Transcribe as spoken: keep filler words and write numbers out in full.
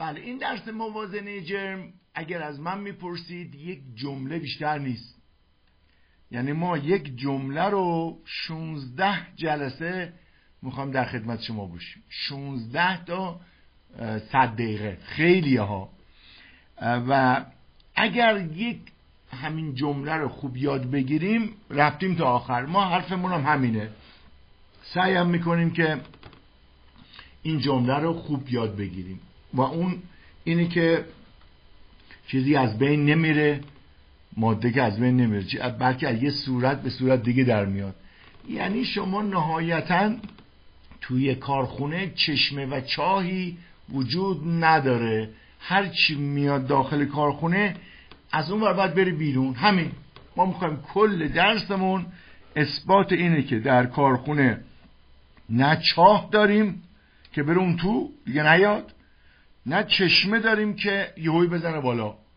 بله این درس موازنه جرم اگر از من میپرسید یک جمله بیشتر نیست. یعنی ما یک جمله رو شانزده جلسه میخوام در خدمت شما باشیم. شانزده تا صد دقیقه، خیلی ها. و اگر یک همین جمله رو خوب یاد بگیریم رفتیم تا آخر. ما حرفمون هم همینه، سعی هم میکنیم که این جمله رو خوب یاد بگیریم و اون اینه که چیزی از بین نمیره، ماده که از بین نمیره، بلکه از یه صورت به صورت دیگه در میاد. یعنی شما نهایتاً توی کارخونه چشمه و چاهی وجود نداره، هر چی میاد داخل کارخونه از اون ور باید بره بیرون. همین ما میخوایم کل درسمون اثبات اینه که در کارخونه نه چاه داریم که بره اون تو دیگه نیاد، نه چشمه داریم که یهویی بزنه بالا.